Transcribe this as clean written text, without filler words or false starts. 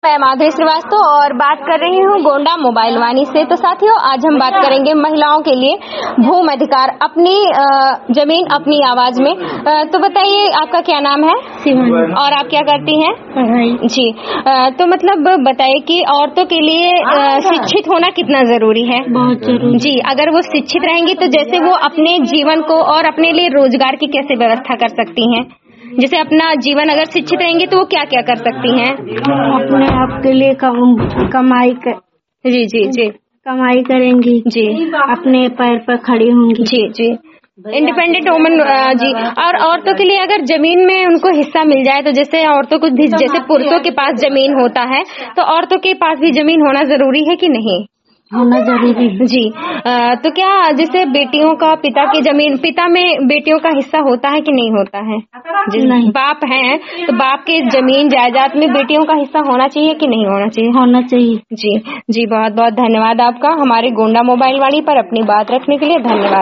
मैं माधुरी श्रीवास्तव और बात कर रही हूँ गोंडा मोबाइल वाणी से। तो साथियों, आज हम बात करेंगे महिलाओं के लिए भूमि अधिकार, अपनी जमीन अपनी आवाज में। तो बताइए, आपका क्या नाम है? सिमरन। और आप क्या करती हैं? पढ़ाई। जी। तो मतलब बताइए कि औरतों के लिए शिक्षित होना कितना जरूरी है? बहुत जरूरी। जी, अगर वो शिक्षित रहेंगी तो जैसे वो अपने जीवन को और अपने लिए रोजगार की कैसे व्यवस्था कर सकती हैं? जैसे अपना जीवन अगर शिक्षित रहेंगी तो वो क्या क्या कर सकती हैं? अपने आप के लिए कमाई जी कमाई करेंगी जी, अपने पैर पर खड़ी होंगी। जी इंडिपेंडेंट वुमन जी। और औरतों के लिए अगर जमीन में उनको हिस्सा मिल जाए तो जैसे औरतों को भी, जैसे पुरुषों के पास जमीन होता है तो औरतों के पास भी जमीन होना जरूरी है कि नहीं? होना जरूरी है जी। तो क्या जैसे बेटियों का पिता में बेटियों का हिस्सा होता है कि नहीं होता है? नहीं। बाप हैं तो बाप के जमीन जायदाद में बेटियों का हिस्सा होना चाहिए कि नहीं होना चाहिए? होना चाहिए। जी, बहुत बहुत धन्यवाद आपका हमारे गोंडा मोबाइल वाणी पर अपनी बात रखने के लिए। धन्यवाद।